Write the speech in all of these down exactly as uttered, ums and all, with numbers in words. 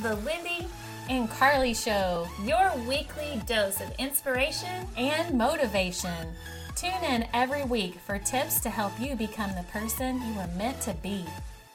the Lindy and Carly Show, your weekly dose of inspiration and motivation. Tune in every week for tips to help you become the person you were meant to be.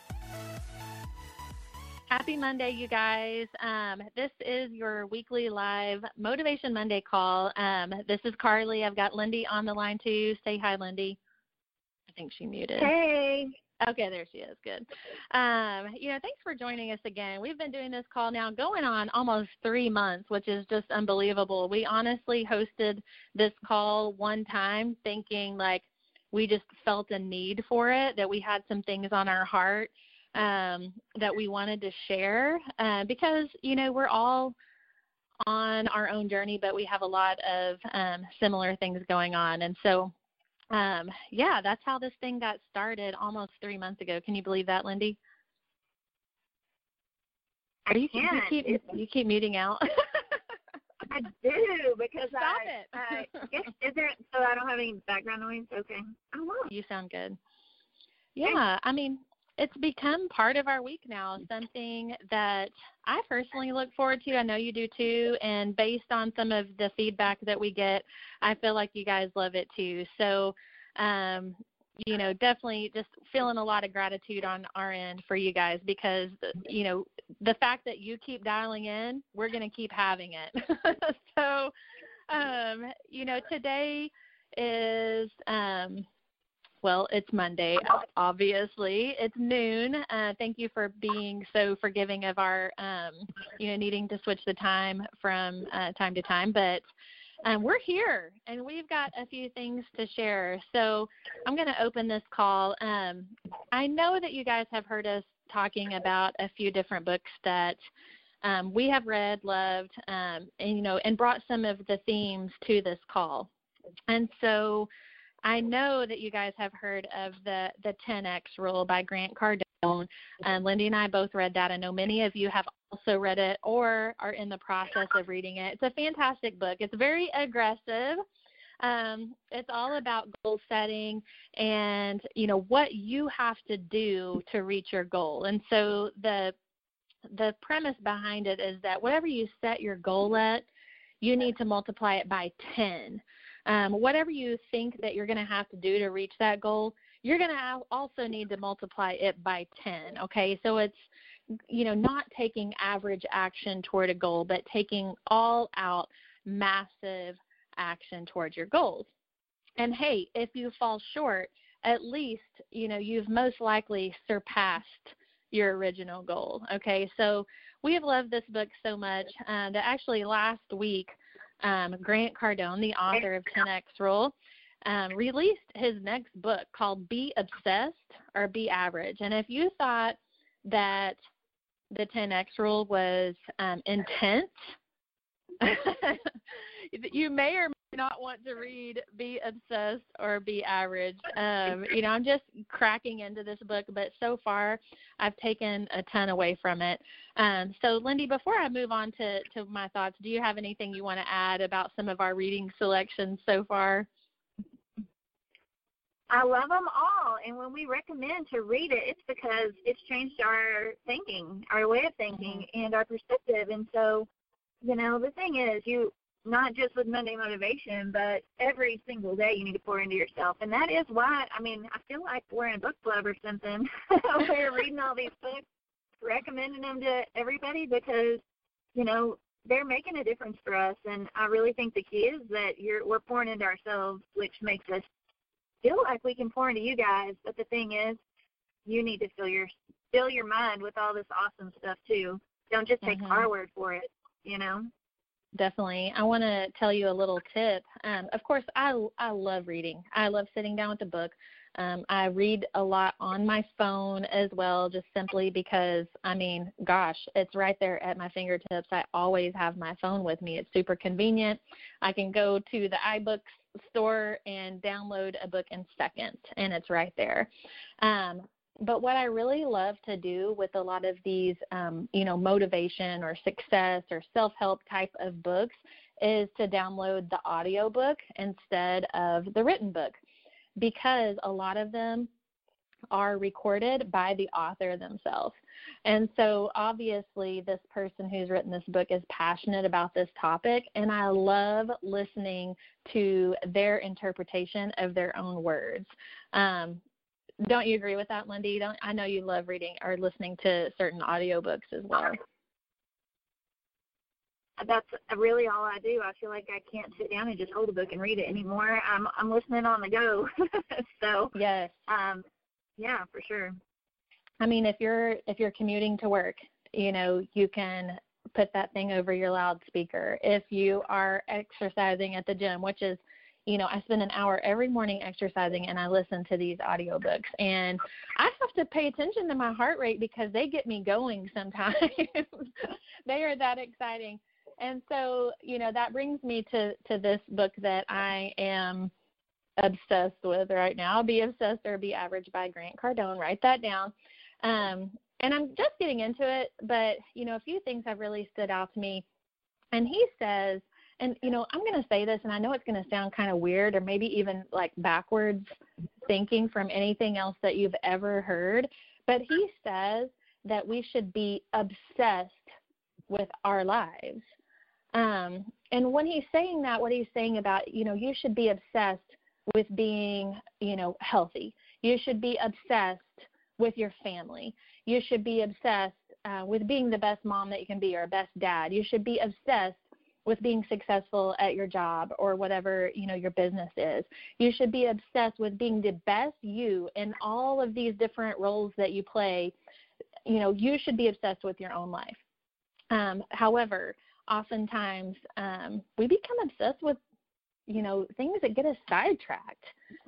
Happy Monday, you guys. Um, this is your weekly live Motivation Monday call. Um, this is Carly. I've got Lindy on the line too. Say hi, Lindy. I think she muted. Hey. Okay, there she is. Good. Um, you know, thanks for joining us again. We've been doing this call now going on almost three months, which is just unbelievable. We honestly hosted this call one time thinking like we just felt a need for it, that we had some things on our heart um, that we wanted to share uh, because, you know, we're all on our own journey, but we have a lot of um, similar things going on. And so Um, yeah, that's how this thing got started almost three months ago. Can you believe that, Lindy? I you, can. you keep it's, you keep muting out. I do because Stop I, it. I guess, is there so I don't have any background noise. Okay. I won't. You sound good. Yeah, I mean, it's become part of our week now, something that I personally look forward to. I know you do too, and based on some of the feedback that we get, I feel like you guys love it too. So, um, you know, definitely just feeling a lot of gratitude on our end for you guys because, you know, the fact that you keep dialing in, we're going to keep having it. so, um, you know, today is um, – Well, it's Monday, obviously. It's noon. Uh, thank you for being so forgiving of our, um, you know, needing to switch the time from uh, time to time. But um, we're here, and we've got a few things to share. So I'm going to open this call. Um, I know that you guys have heard us talking about a few different books that um, we have read, loved, um, and, you know, and brought some of the themes to this call. And so I know that you guys have heard of the, the ten X rule by Grant Cardone. Um, Lindy and I both read that. I know many of you have also read it or are in the process of reading it. It's a fantastic book. It's very aggressive. Um, it's all about goal setting and, you know, what you have to do to reach your goal. And so the the premise behind it is that whatever you set your goal at, you need to multiply it by ten. Um, whatever you think that you're going to have to do to reach that goal, you're going to also need to multiply it by ten, okay? So it's, you know, not taking average action toward a goal, but taking all out massive action towards your goals. And, hey, if you fall short, at least, you know, you've most likely surpassed your original goal, okay? So we have loved this book so much uh, that actually last week, Um, Grant Cardone, the author of ten X Rule, um, released his next book called Be Obsessed or Be Average. And if you thought that the ten X Rule was um, intense, you may or may not want to read Be Obsessed or Be Average. Um, you know, I'm just cracking into this book, but so far I've taken a ton away from it. Um, so, Lindy, before I move on to, to my thoughts, do you have anything you want to add about some of our reading selections so far? I love them all, and when we recommend to read it, it's because it's changed our thinking, our way of thinking, mm-hmm. and our perspective. And so, you know, the thing is, you not just with Monday Motivation, but every single day you need to pour into yourself. And that is why, I mean, I feel like we're in a book club or something. We're reading all these books, recommending them to everybody because, you know, they're making a difference for us. And I really think the key is that you're we're pouring into ourselves, which makes us feel like we can pour into you guys. But the thing is, you need to fill your fill your mind with all this awesome stuff too. Don't just take mm-hmm. our word for it, you know. Definitely. I want to tell you a little tip. Um, of course, I, I love reading. I love sitting down with a book. Um, I read a lot on my phone as well, just simply because, I mean, gosh, it's right there at my fingertips. I always have my phone with me. It's super convenient. I can go to the iBooks store and download a book in seconds, and it's right there. Um, But what I really love to do with a lot of these, um, you know, motivation or success or self-help type of books is to download the audiobook instead of the written book, because a lot of them are recorded by the author themselves. And so obviously this person who's written this book is passionate about this topic, and I love listening to their interpretation of their own words. Um, don't you agree with that, Lindy? Don't, I know you love reading or listening to certain audiobooks as well. That's really all I do. I feel like I can't sit down and just hold a book and read it anymore. I'm I'm listening on the go. So yes, um, yeah, for sure. I mean, if you're if you're commuting to work, you know, you can put that thing over your loudspeaker. If you are exercising at the gym, which is, you know, I spend an hour every morning exercising, and I listen to these audiobooks, and I have to pay attention to my heart rate because they get me going sometimes. They are that exciting. And so, you know, that brings me to, to this book that I am obsessed with right now, Be Obsessed or Be Average by Grant Cardone. Write that down. Um, and I'm just getting into it, but, you know, a few things have really stood out to me. And he says, and, you know, I'm going to say this, and I know it's going to sound kind of weird or maybe even like backwards thinking from anything else that you've ever heard, but he says that we should be obsessed with our lives. Um, and when he's saying that, what he's saying about, you know, you should be obsessed with being, you know, healthy. You should be obsessed with your family. You should be obsessed uh, with being the best mom that you can be or best dad. You should be obsessed with being successful at your job or whatever, you know, your business is. You should be obsessed with being the best you in all of these different roles that you play. You know, you should be obsessed with your own life. Um, however, oftentimes um, we become obsessed with, you know, things that get us sidetracked.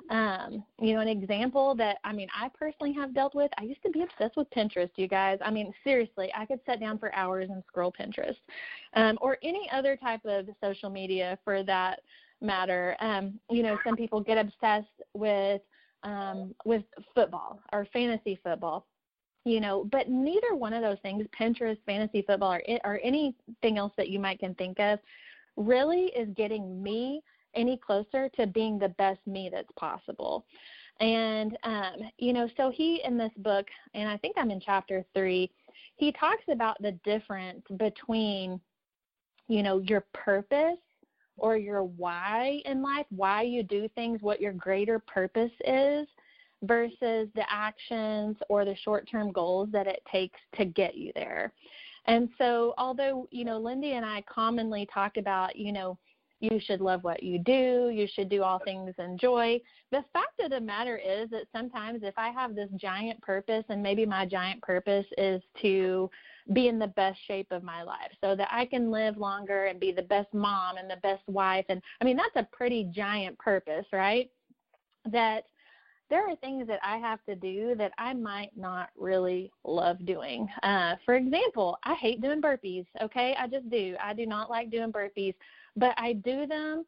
Um, you know, an example that, I mean, I personally have dealt with, I used to be obsessed with Pinterest, you guys. I mean, seriously, I could sit down for hours and scroll Pinterest um, or any other type of social media for that matter. Um, you know, some people get obsessed with um, with football or fantasy football. You know, but neither one of those things, Pinterest, fantasy football, or, or anything else that you might can think of, really is getting me any closer to being the best me that's possible. And, um, you know, so he in this book, and I think I'm in chapter three, he talks about the difference between, you know, your purpose or your why in life, why you do things, what your greater purpose is, versus the actions or the short-term goals that it takes to get you there. And so although, you know, Lindy and I commonly talk about, you know, you should love what you do, you should do all things in joy, the fact of the matter is that sometimes if I have this giant purpose, and maybe my giant purpose is to be in the best shape of my life so that I can live longer and be the best mom and the best wife, and I mean, that's a pretty giant purpose, right? That there are things that I have to do that I might not really love doing. Uh, for example, I hate doing burpees, okay? I just do. I do not like doing burpees, but I do them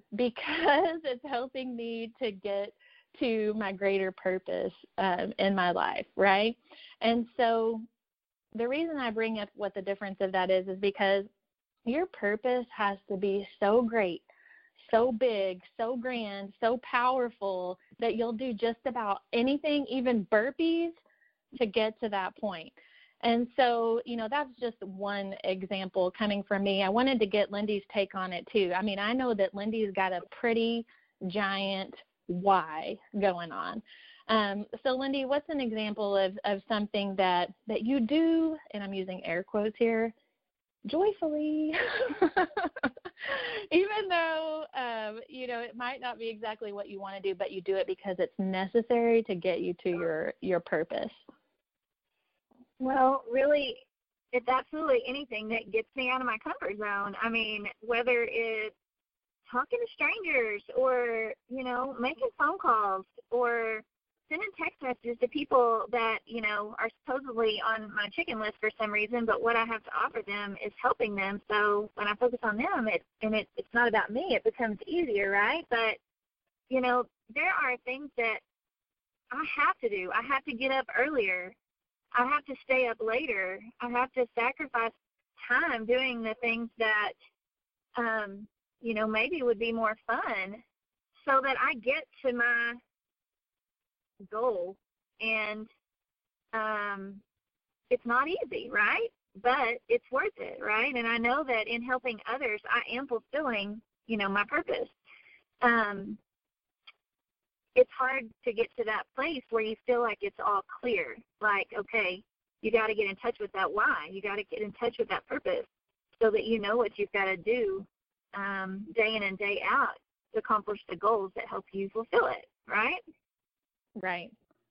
because it's helping me to get to my greater purpose um, in my life, right? And so the reason I bring up what the difference of that is is because your purpose has to be so great, so big, so grand, so powerful that you'll do just about anything, even burpees, to get to that point. And so, you know, that's just one example coming from me. I wanted to get Lindy's take on it too. I mean, I know that Lindy's got a pretty giant why going on. Um, so, Lindy, what's an example of, of something that, that you do, and I'm using air quotes here, joyfully, even though, um, you know, it might not be exactly what you want to do, but you do it because it's necessary to get you to your, your purpose? Well, really, it's absolutely anything that gets me out of my comfort zone. I mean, whether it's talking to strangers or, you know, making phone calls or sending text messages to people that, you know, are supposedly on my chicken list for some reason, but what I have to offer them is helping them. So when I focus on them, it, and it, it's not about me, it becomes easier, right? But, you know, there are things that I have to do. I have to get up earlier. I have to stay up later. I have to sacrifice time doing the things that, um, you know, maybe would be more fun so that I get to my goal And um, it's not easy, right? But it's worth it, right? And I know that in helping others, I am fulfilling, you know, my purpose. Um, it's hard to get to that place where you feel like it's all clear. Like, okay, you got to get in touch with that why. You got to get in touch with that purpose so that you know what you've got to do um, day in and day out to accomplish the goals that help you fulfill it, right? Right.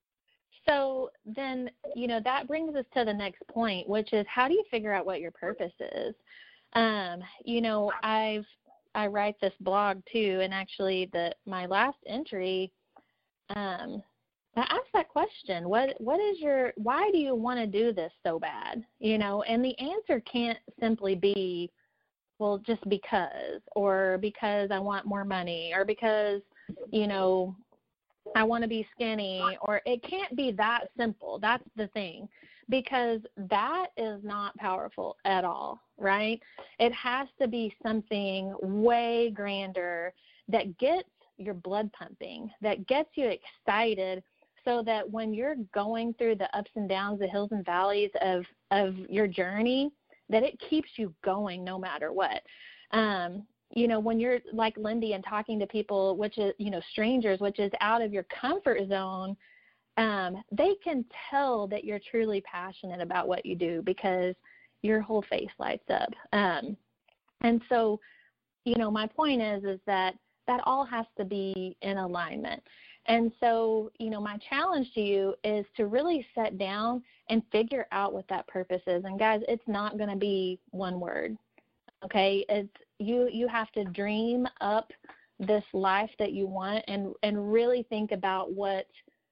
So then, you know, that brings us to the next point, which is how do you figure out what your purpose is? Um, you know, I've, I write this blog too, and actually the, my last entry, um, I asked that question, what, what is your, why do you want to do this so bad? You know, and the answer can't simply be, well, just because, or because I want more money, or because, you know, I want to be skinny, or it can't be that simple. That's the thing, because that is not powerful at all, right? It has to be something way grander that gets your blood pumping, that gets you excited, so that when you're going through the ups and downs, the hills and valleys of, of your journey, that it keeps you going no matter what. Um, you know, when you're like Lindy and talking to people, which is, you know, strangers, which is out of your comfort zone, um, they can tell that you're truly passionate about what you do because your whole face lights up. Um, and so, you know, my point is, is that that all has to be in alignment. And so, you know, my challenge to you is to really sit down and figure out what that purpose is. And guys, it's not going to be one word. Okay, it's you. You have to dream up this life that you want, and and really think about what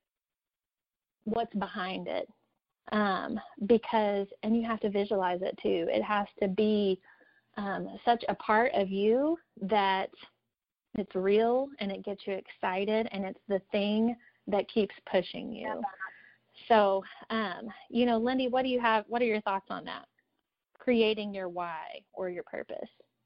what's behind it, um, because and you have to visualize it too. It has to be um, such a part of you that it's real and it gets you excited, and it's the thing that keeps pushing you. So, um, you know, Lindy, what do you have? What are your thoughts on that? Creating your why or your purpose.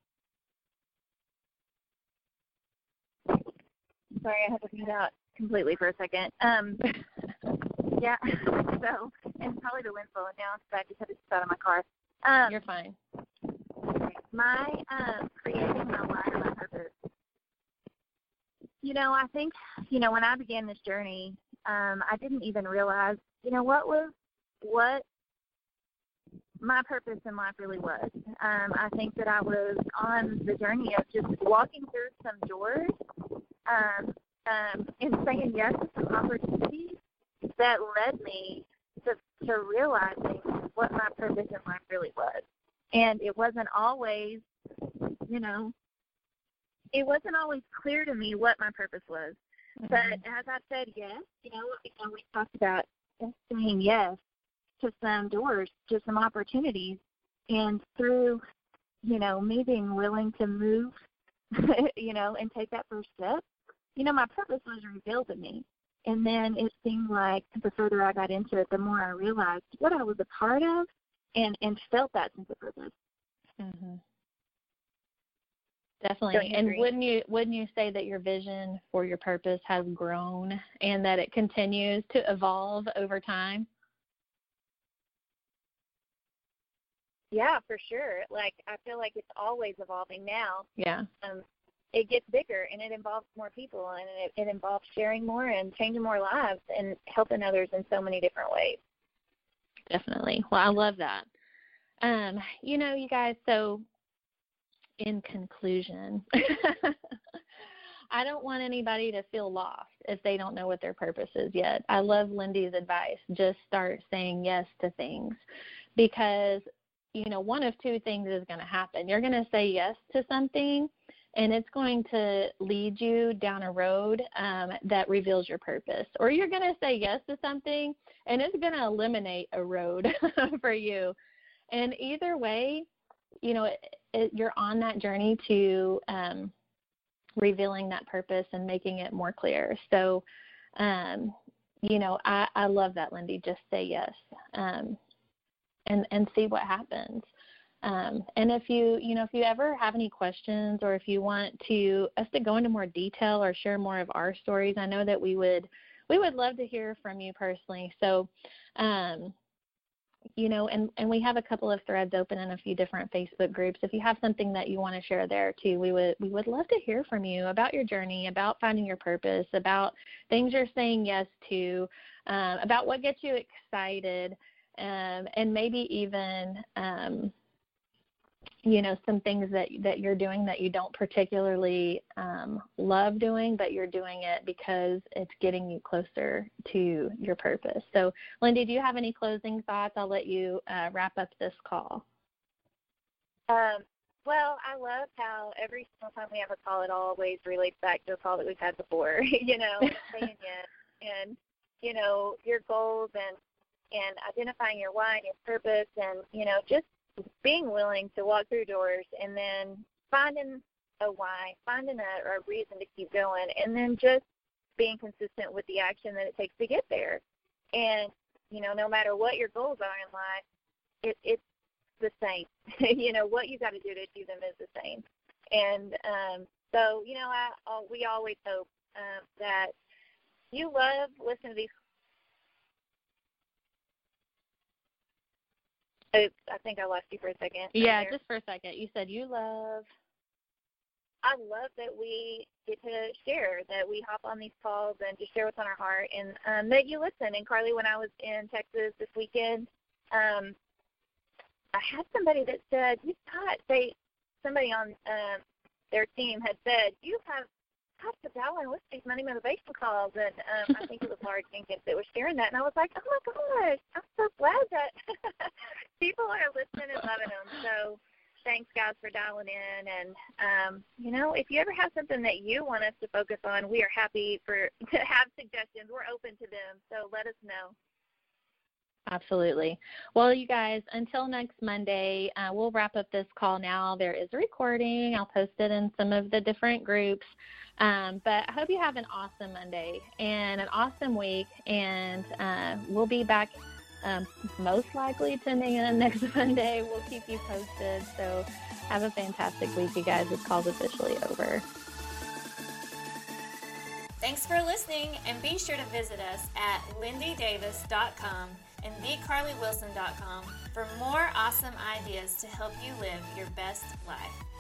Sorry, I had to mute out completely for a second. Um, yeah, so, and probably the wind blowing now, so I just had to step out of my car. Um, You're fine. My, um, creating my why or my purpose. You know, I think, you know, when I began this journey, um, I didn't even realize, you know, what was, what my purpose in life really was. Um, I think that I was on the journey of just walking through some doors um, um, and saying yes to some opportunities that led me to, to realizing what my purpose in life really was. And it wasn't always, you know, it wasn't always clear to me what my purpose was. Mm-hmm. But as I said yes, you know, you know, we talked about saying yes to some doors, to some opportunities, and through, you know, me being willing to move, you know, and take that first step, you know, my purpose was revealed to me. And then it seemed like the further I got into it, the more I realized what I was a part of and, and felt that sense of purpose. Mm-hmm. Definitely. And wouldn't you wouldn't you say that your vision for your purpose has grown and that it continues to evolve over time? Yeah, for sure. Like, I feel like it's always evolving now. Yeah. Um, it gets bigger, and it involves more people, and it, it involves sharing more and changing more lives and helping others in so many different ways. Definitely. Well, I love that. Um, you know, you guys, so in conclusion, I don't want anybody to feel lost if they don't know what their purpose is yet. I love Lindy's advice. Just start saying yes to things, because you know, one of two things is going to happen. You're going to say yes to something, and it's going to lead you down a road um, that reveals your purpose. Or you're going to say yes to something, and it's going to eliminate a road for you. And either way, you know, it, it, you're on that journey to um, revealing that purpose and making it more clear. So, um, you know, I, I love that, Lindy. Just say yes. Um, and, and see what happens. Um, and if you, you know, if you ever have any questions, or if you want to us to go into more detail or share more of our stories, I know that we would, we would love to hear from you personally. So, um, you know, and, and we have a couple of threads open in a few different Facebook groups. If you have something that you want to share there too, we would we would love to hear from you about your journey, about finding your purpose, about things you're saying yes to, um, about what gets you excited, um, and maybe even um, you know, some things that that you're doing that you don't particularly um, love doing, but you're doing it because it's getting you closer to your purpose. So, Lindy, do you have any closing thoughts? I'll let you uh, wrap up this call. Um, well, I love how every single time we have a call, it always relates back to a call that we've had before, you know, saying yes, and, you know, your goals and, and identifying your why and your purpose and, you know, just being willing to walk through doors and then finding a why, finding a, a reason to keep going, and then just being consistent with the action that it takes to get there. And, you know, no matter what your goals are in life, it, it's the same. You know, what you got to do to achieve them is the same. And um, so, you know, I, I, we always hope um, that you love listening to these. Oops, I think I lost you for a second. Yeah, right just for a second. You said you love. I love that we get to share, that we hop on these calls and just share what's on our heart, and um, that you listen. And, Carly, when I was in Texas this weekend, um, I had somebody that said, you taught, they, somebody on um, their team had said, you have got to dial in with these money motivation calls. And um, I think it was Laura Jenkins that was sharing that. And I was like, oh, my gosh, I'm so glad that people are listening and loving them. So thanks, guys, for dialing in. And, um, you know, if you ever have something that you want us to focus on, we are happy for to have suggestions. We're open to them. So let us know. Absolutely. Well, you guys, until next Monday, uh, we'll wrap up this call now. There is a recording. I'll post it in some of the different groups. Um, but I hope you have an awesome Monday and an awesome week. And uh, we'll be back um, most likely tuning in next Monday. We'll keep you posted. So have a fantastic week, you guys. This call's officially over. Thanks for listening, and be sure to visit us at lindy davis dot com and the carly wilson dot com for more awesome ideas to help you live your best life.